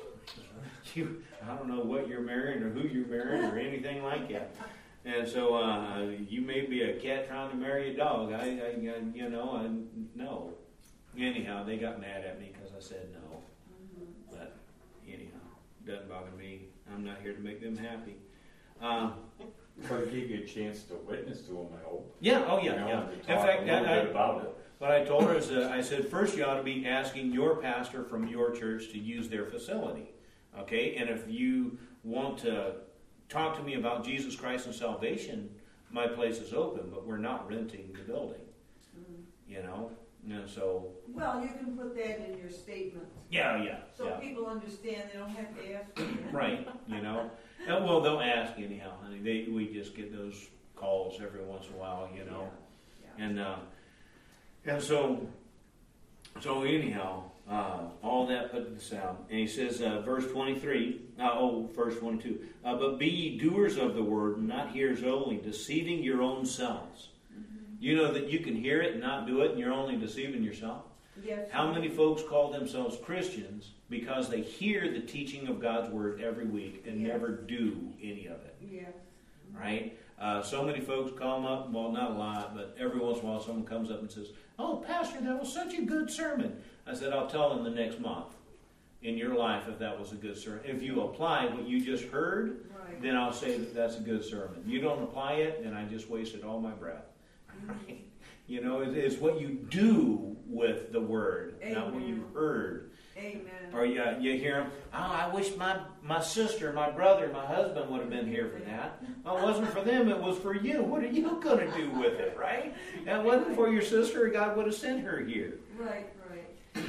you I don't know what you're marrying or who you're marrying or anything like that. And so uh, you may be a cat trying to marry a dog. I, I you know, I, no. Anyhow, they got mad at me because I said no. Mm-hmm. But anyhow, doesn't bother me. I'm not here to make them happy. Um, But it gave you a chance to witness to them, I hope. yeah, oh You yeah, know, yeah. to In talk fact, a little I, bit about it. what I told her is that I said, first you ought to be asking your pastor from your church to use their facility. Okay? And if you want to talk to me about Jesus Christ and salvation, my place is open, but we're not renting the building. Mm. You know? And so, Well, you can put that in your statement. yeah, yeah. So yeah. people understand they don't have to ask for that. Right, you know. And, well, they'll ask anyhow, honey. They, we just get those calls every once in a while, you know. Yeah. And uh, and so, so anyhow, Uh, all that put to the sound. And he says, uh, verse twenty-three, uh, oh, verse twenty-two, uh, but be ye doers of the word, and not hearers only, deceiving your own selves. Mm-hmm. You know that you can hear it and not do it, and you're only deceiving yourself? Yes. How many folks call themselves Christians because they hear the teaching of God's word every week and Yes. never do any of it? Yeah. Right? Uh, so many folks call them up, well, not a lot, but every once in a while someone comes up and says, oh, Pastor, that was such a good sermon. I said, I'll tell them the next month in your life if that was a good sermon. If you apply what you just heard, Right. then I'll say that that's a good sermon. You don't apply it, then I just wasted all my breath. Right? You know, it, it's what you do with the word, Amen. not what you heard. Amen. Or you, you hear them, oh, I wish my, my sister, my brother, my husband would have been here for that. Well, it wasn't for them, it was for you. What are you going to do with it, right? It wasn't for your sister, God would have sent her here. Right, right.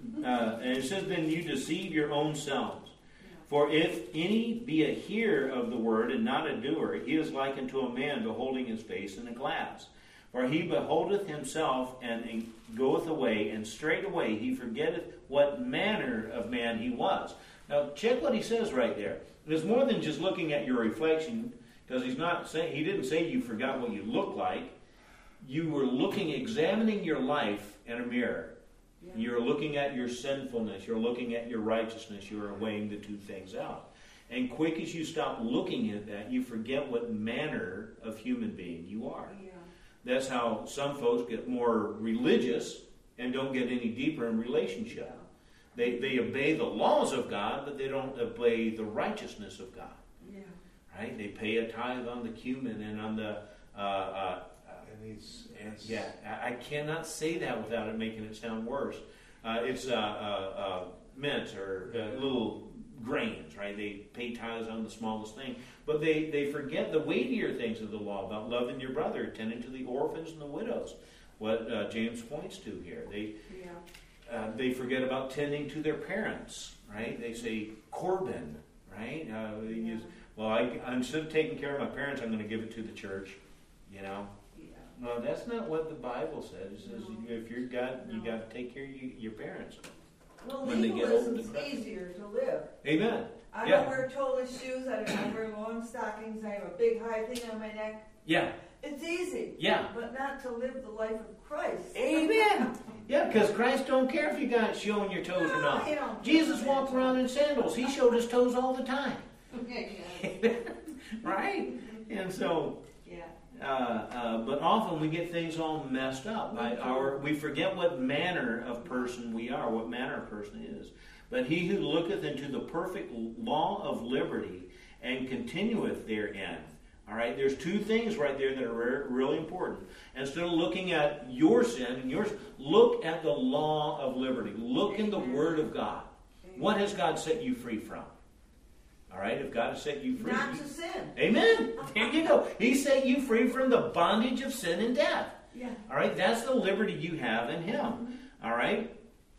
Uh, and it says, then you deceive your own selves. For if any be a hearer of the word and not a doer, he is like unto a man beholding his face in a glass. For he beholdeth himself and goeth away, and straightway he forgetteth what manner of man he was. Now check what he says right there. It's more than just looking at your reflection, because he's not saying, he didn't say you forgot what you look like. You were looking, examining your life in a mirror. Yeah. You're looking at your sinfulness. You're looking at your righteousness. You are weighing the two things out. And quick as you stop looking at that, you forget what manner of human being you are. Yeah. That's how some folks get more religious and don't get any deeper in relationship. They they obey the laws of God, but they don't obey the righteousness of God. Yeah. Right? They pay a tithe on the cumin and on the uh, uh, And he's, and it's- yeah, I I cannot say that without it making it sound worse. Uh, it's uh, uh, uh, mints or uh, little grains, right? They pay tithes on the smallest thing. But they, they forget the weightier things of the law about loving your brother, tending to the orphans and the widows, what uh, James points to here. They Yeah. uh, they forget about tending to their parents, right? They say, Corban, right? Uh, they use, well, I, instead of taking care of my parents, I'm going to give it to the church, you know? Yeah. No, that's not what the Bible says. It says No. if you're God, you No. got to take care of you, your parents. Well, When they get old legalism's and crazy. easier to live. Amen. I Yeah. don't wear toeless shoes. I don't wear long stockings. I have a big high thing on my neck. Yeah. It's easy. Yeah. But not to live the life of Christ. Amen. Yeah, because Christ don't care if you got showing your toes or No, not. he don't Jesus care. walked around in sandals. He showed his toes all the time. Yeah. Right? And so, Yeah. uh, uh, but often we get things all messed up by our, we forget what manner of person we are, what manner of person is. But he who looketh into the perfect law of liberty and continueth therein. All right, there's two things right there that are re- really important. Instead of looking at your sin and yours, look at the law of liberty. Look in the Word of God. What has God set you free from? All right, if God has set you free, Not you- to sin. Amen. There you go. He set you free from the bondage of sin and death. Yeah. All right, that's the liberty you have in Him. All right,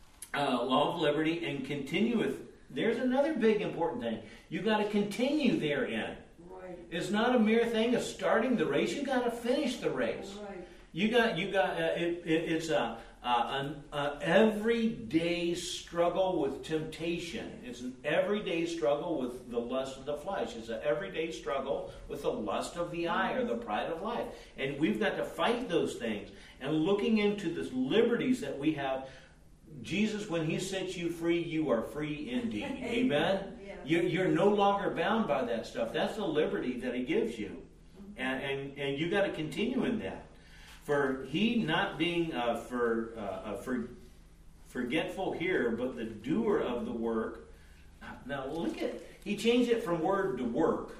uh, law of liberty and continueth. There's another big important thing. You got to continue therein. Right. It's not a mere thing of starting the race. You got to finish the race. Right. You got, you got. Uh, it, it, it's a, uh, an uh, everyday struggle with temptation. It's an everyday struggle with the lust of the flesh. It's an everyday struggle with the lust of the eye or the pride of life. And we've got to fight those things. And looking into the liberties that we have, Jesus, when He sets you free, you are free indeed. Amen. Yes. You, you're no longer bound by that stuff. That's the liberty that He gives you. And, and, and you got to continue in that. For He not being uh, for, uh, uh, for forgetful here, but the doer of the work. Now look at, He changed it from word to work.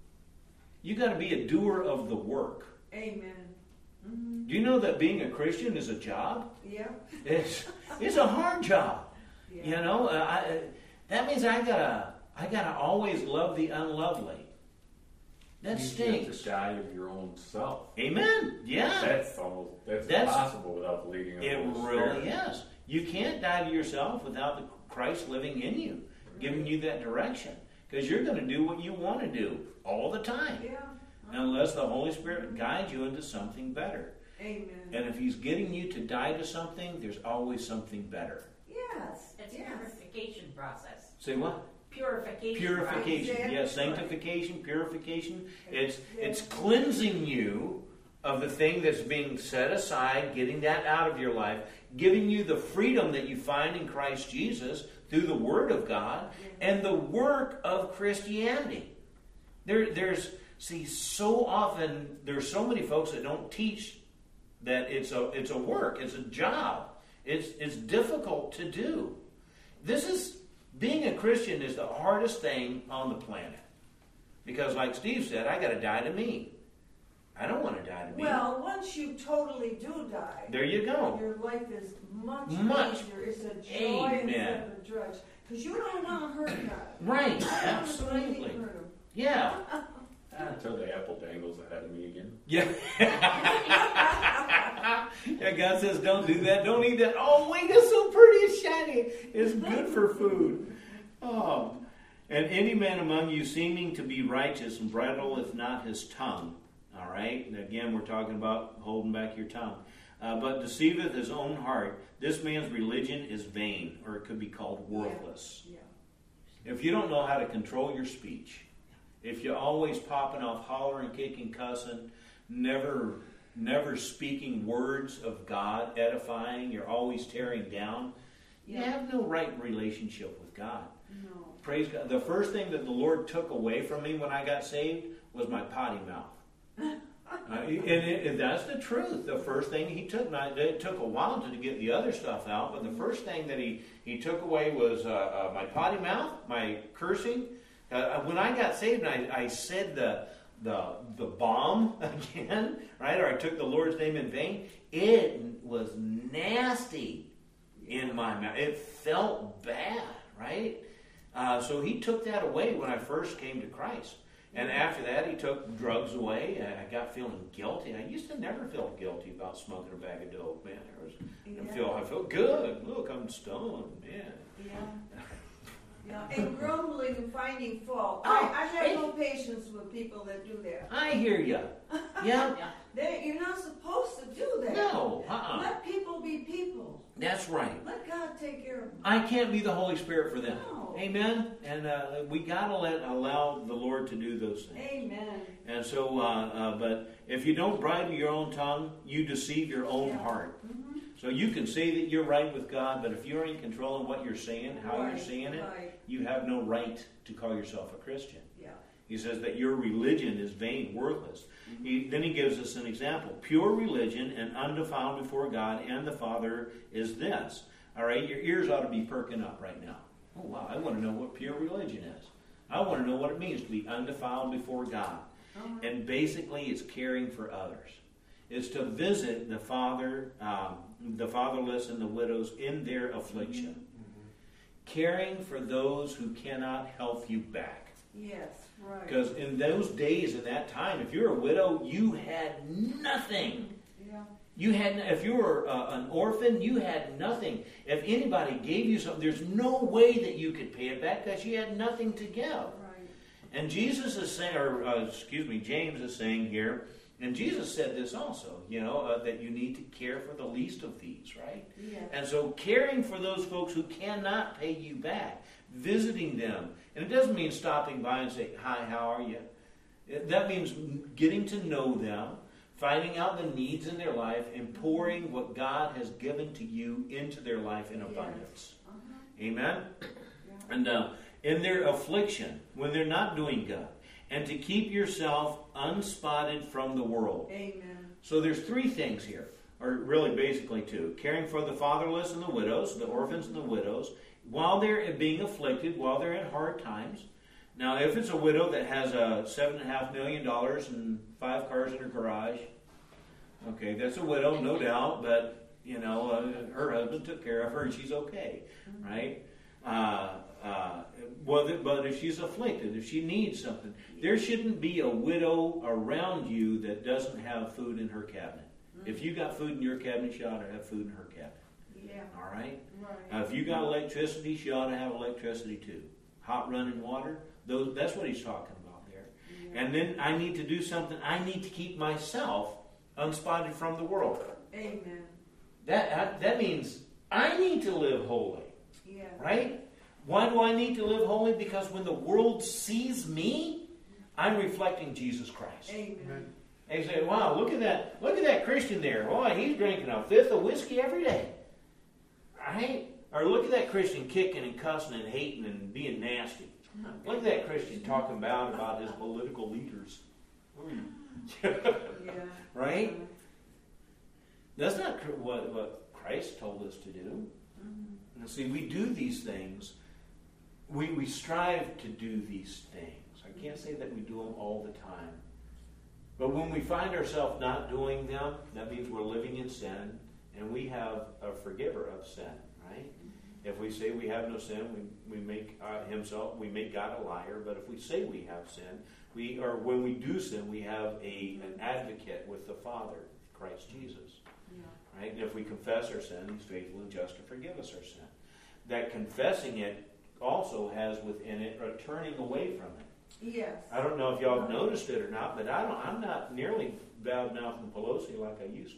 You got to be a doer of the work. Amen. Mm-hmm. Do you know that being a Christian is a job? Yeah. It's it's a hard job. Yeah. You know, uh, I, that means I gotta I gotta always love the unlovely. That You have to stinks. die of your own self. Amen. Yeah. That's almost that's, That's- impossible without the leading of It the Holy really Spirit. is. You can't die to yourself without the Christ living in you, giving you that direction. Because you're going to do what you want to do all the time, Yeah. unless the Holy Spirit guides you into something better. Amen. And if He's getting you to die to something, there's always something better. Yeah. Yes, It's a yes. purification process. Say what? Purification. Purification. Right. Yes, sanctification, purification. It's it's cleansing you of the thing that's being set aside, getting that out of your life, giving you the freedom that you find in Christ Jesus through the Word of God and the work of Christianity. There, there's see so often there's so many folks that don't teach that it's a it's a work, it's a job, it's it's difficult to do. This is being a Christian is the hardest thing on the planet because, like Steve said, I got to die to me. I don't want to die to me. Well, once you totally do die, There you go. your life is much, Much. easier. It's a joy Amen. instead of a drudge. Because you don't want to hurt God. Right, You don't want to absolutely. hurt him. Yeah. Until the apple dangles ahead of me again. Yeah. Yeah, God says, don't do that. Don't eat that. Oh, wait, it's so pretty. It's shiny. It's good for food. Oh. And any man among you seeming to be righteous and bridleth not his tongue. All right? And again, we're talking about holding back your tongue. Uh, but deceiveth his own heart. This man's religion is vain, or it could be called worthless. Yeah. If you don't know how to control your speech, if you're always popping off, hollering, kicking, cussing, never never speaking words of God, edifying, you're always tearing down, you Yeah. have no right relationship with God. No. Praise God. The first thing that the Lord took away from me when I got saved was my potty mouth. Uh, and, it, and that's the truth. The first thing he took, now it took a while to get the other stuff out, but the first thing that he, he took away was uh, uh, my potty mouth, my cursing. Uh, when I got saved, and I, I said the the the bomb again, right? Or I took the Lord's name in vain. It was nasty in my mouth. It felt bad, right? Uh, so he took that away when I first came to Christ. And after that, he took drugs away. I got feeling guilty. I used to never feel guilty about smoking a bag of dope. Man, I was, Yeah. I feel I feel good. Look, I'm stoned, man. Yeah. Yeah. And grumbling and finding fault. Oh, I, I have hey. no patience with people that do that. I hear you. Yeah. Yeah. They, you're not supposed to do that. No. Uh-uh. Let people be people. That's right. Let God take care of them. I can't be the Holy Spirit for them. No. Amen. And uh, we gotta let allow the Lord to do those things. Amen. And so, uh, uh, but if you don't bridle your own tongue, you deceive your own Yeah. heart. Mm-hmm. So you can say that you're right with God, but if you're in control of what you're saying, how Right, you're saying it, right. you have no right to call yourself a Christian. Yeah. He says that your religion is vain, worthless. Mm-hmm. He, then he gives us an example. Pure religion and undefiled before God and the Father is this. All right, your ears ought to be perking up right now. Oh, wow, I want to know what pure religion is. I want to know what it means to be undefiled before God. Uh-huh. And basically, it's caring for others. It's to visit the father, um, the fatherless and the widows in their affliction. Mm-hmm. Caring for those who cannot help you back. Yes, right. Because in those days, in that time, if you're a widow, you had nothing. Yeah. You had, if you were uh, an orphan, you had nothing. If anybody gave you something, there's no way that you could pay it back because you had nothing to give. Right. And Jesus is saying, or uh, excuse me, James is saying here, and Jesus said this also, you know, uh, that you need to care for the least of these, right? Yeah. And so caring for those folks who cannot pay you back, visiting them. And it doesn't mean stopping by and saying, hi, how are you? It, that means getting to know them, finding out the needs in their life, and pouring what God has given to you into their life in abundance. Uh-huh. Amen? Yeah. And uh, in their affliction, when they're not doing good, and to keep yourself unspotted from the world. Amen. So there's three things here, or really basically two. Caring for the fatherless and the widows, the orphans and the widows, while they're being afflicted, while they're in hard times. Now, if it's a widow that has a seven and a half million dollars and five cars in her garage, okay, that's a widow, no doubt, but, you know, uh, her husband took care of her and she's okay, right? Uh, uh, well, but if she's afflicted, if she needs something, there shouldn't be a widow around you that doesn't have food in her cabinet. If you got food in your cabinet, she ought to have food in her cabinet. Yeah. All right? Right. Now, if you got electricity, she ought to have electricity too. Hot running water, those, that's what he's talking about there. Yeah. And then I need to do something. I need to keep myself unspotted from the world. Amen. That, that, that means I need to live holy. Yeah. Right? Why do I need to live holy? Because when the world sees me, I'm reflecting Jesus Christ. Amen. They say, wow, look at that, look at that Christian there. Boy, he's drinking a fifth of whiskey every day. Right? Or look at that Christian kicking and cussing and hating and being nasty. Look at that Christian talking bad about his political leaders. Yeah. Right? That's not what, what Christ told us to do. Mm-hmm. And see, we do these things. We, we strive to do these things. I can't say that we do them all the time. But when we find ourselves not doing them, that means we're living in sin, and we have a forgiver of sin, right? If we say we have no sin, we, we make uh, himself, we make God a liar. But if we say we have sin, we or when we do sin, we have a an advocate with the Father, Christ Jesus. Yeah. Right? And if we confess our sin, He's faithful and just to forgive us our sin. That confessing it also has within it a turning away from it. Yes. I don't know if y'all have noticed it or not, but I don't. I'm not nearly bad mouthing Pelosi like I used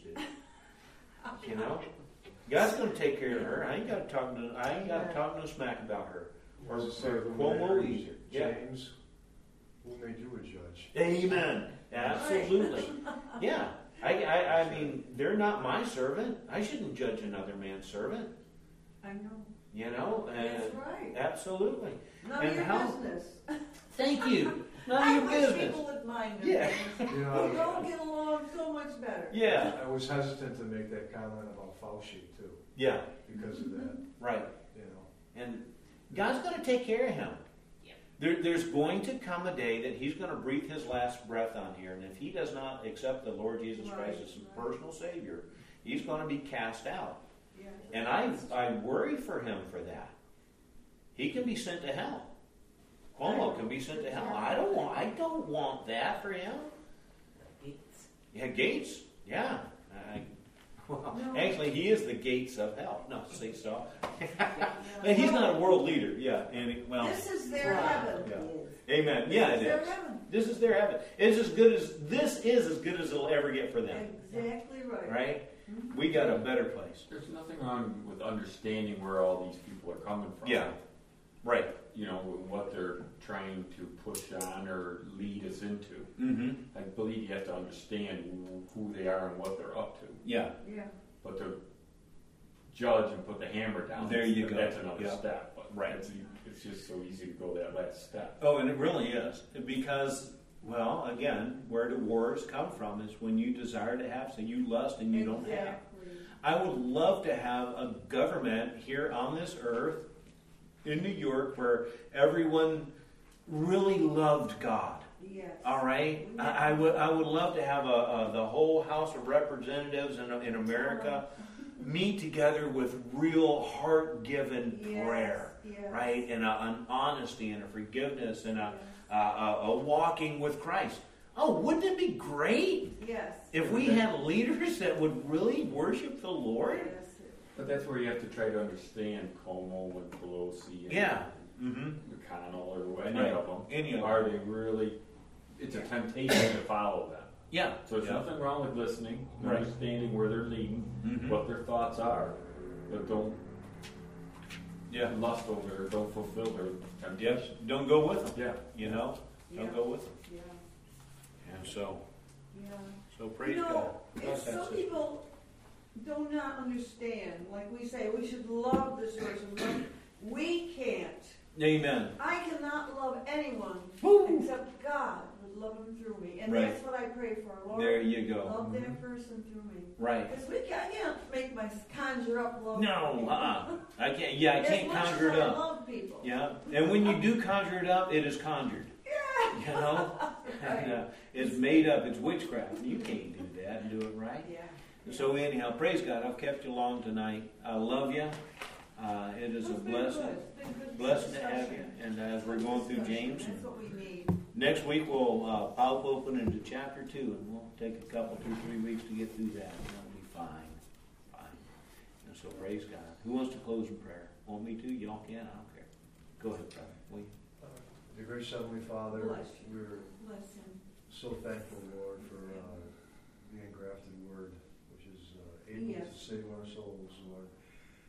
to. You know, God's going to take care of her. I ain't got to talk no. I ain't got to talk no smack about her. Or, As I say, or who Cuomo made- either. Yeah. James, who made you a judge? Amen. Absolutely. Yeah. I, I, I mean, they're not my servant. I shouldn't judge another man's servant. I know. You know. And That's right. Absolutely. None And of your how- business. Thank you. None I of your wish business. people would mind their Yeah. business. You We know, all get along so much better. Yeah. I was hesitant to make that comment about Fauci too, Yeah. because of that, Right. you know. And God's going to take care of him. There, there's going to come a day that He's going to breathe His last breath on here, and if he does not accept the Lord Jesus Right, Christ as his right. personal Savior, he's going to be cast out. Yeah. And I, I worry for him for that. He can be sent to hell. Cuomo can be sent to hell. I don't want. I don't want that for him. Gates. Yeah, Gates. Yeah. I, well, No. actually, he is the gates of hell. No, say so. But he's not a world leader. Yeah. And he- well, This is their Right. heaven. yeah. Amen. Yeah, This it is their is. heaven. This is their heaven. It's as good as this is as good as it'll ever get for them. Exactly right. Right? Mhm. We got a better place. There's nothing wrong with understanding where all these people are coming from. Yeah. Right. You know, what they're trying to push on or lead us into. Mm-hmm. I believe you have to understand who they are and what they're up to. Yeah. Yeah. But to judge and put the hammer down, There you go. that's another Yeah. step. But Right. It's, it's just so easy to go that last step. Oh, and it really is. Because, well, again, where do wars come from is when you desire to have, so you lust and you don't have. Exactly. I would love to have a government here on this earth in New York where everyone really loved God. Yes. All right, I, I would. I would love to have a, a the whole House of Representatives in, in America meet together with real heart-given Yes. prayer, Yes. right, and a, an honesty and a forgiveness and a, a, a, a walking with Christ. Oh, wouldn't it be great Yes. if we had leaders that would really worship the Lord? Yes. But that's where you have to try to understand Cuomo and Pelosi and Yeah. Mm-hmm. McConnell or any Right. of them. Any of them. Are they really? It's a temptation to follow them. Yeah. So there's Yeah. nothing wrong with listening, Right. understanding where they're leading, Mhm. what their thoughts are, but don't Yeah. lust over it or don't fulfill their Yes. temptation. Don't go with them. Yeah. You know. Don't Yeah. go with them. Yeah. And so, Yeah. so praise you know, God. if Bless that some sister. people do not understand, like we say, we should love this person. love- We can't. Amen. I cannot love anyone Woo. except God would love them through me. And Right. that's what I pray for. Lord, There you go. love that person through me. Right. Because we can't, I can't make my conjure up love. No, uh-uh. I can't. Yeah, I As can't much conjure as it I up. love people. Yeah, and when you do conjure it up, it is conjured. Yeah. You know, Right. and, uh, it's made up. It's witchcraft. You can't do that and do it right. Yeah. So anyhow, praise God. I've kept you long tonight. I love you. Uh, it is a It's been blessing, good. It's been good blessing to have you. discussion. And as we're going through James, That's and what we need. next week we'll uh, pop open into chapter two, and we'll take a couple, two, three weeks to get through that. And that'll be fine, fine. And so praise God. Who wants to close in prayer? Want me to? Y'all can. I don't care. Go ahead, brother. Will you? Dear gracious Heavenly Father, Bless you. we're Bless him. so thankful, Lord, for uh, the engrafted word, which is uh, able Yes. to save our souls, Lord.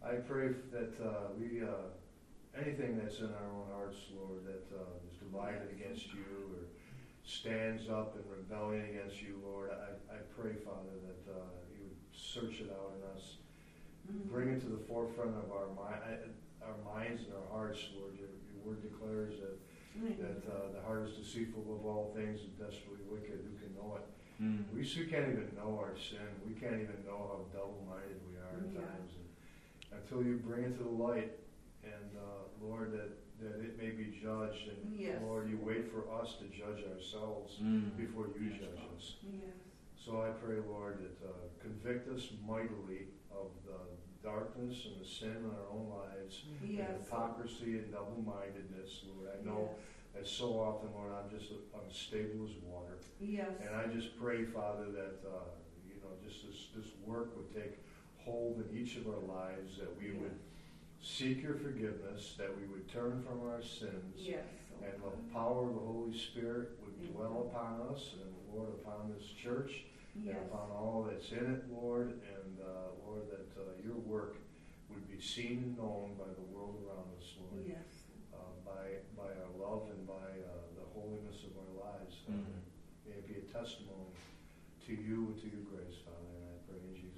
I pray that uh, we, uh, anything that's in our own hearts, Lord, that uh, is divided against you or stands up in rebellion against you, Lord, I, I pray, Father, that uh, you would search it out in us. Mhm. Bring it to the forefront of our, mi- our minds and our hearts, Lord. Your, your word declares that, that uh, the heart is deceitful above all things and desperately wicked. Who can know it? Mm. We still can't even know our sin. We can't even know how double-minded we are at Yeah. times. And until you bring it to the light, and uh, Lord, that, that it may be judged, and Yes. Lord, you wait for us to judge ourselves Mm. before you Yes, judge Father. us. Yes. So I pray, Lord, that uh, convict us mightily of the darkness and the sin in our own lives, Yes. and hypocrisy and double-mindedness, Lord. I know that so often, Lord, I'm just unstable as water. Yes. And I just pray, Father, that, uh, you know, just this, this work would take hold in each of our lives, that we would seek your forgiveness, that we would turn from our sins, Yes. and the power of the Holy Spirit would dwell upon us, and Lord, upon this church, Yes. and upon all that's in it, Lord, and uh, Lord, that uh, your work would be seen and known by the world around us, Lord, Yes. uh, by by our love and by uh, the holiness of our lives. Father. Mhm. May it be a testimony to you and to your grace, Father, and I pray in Jesus'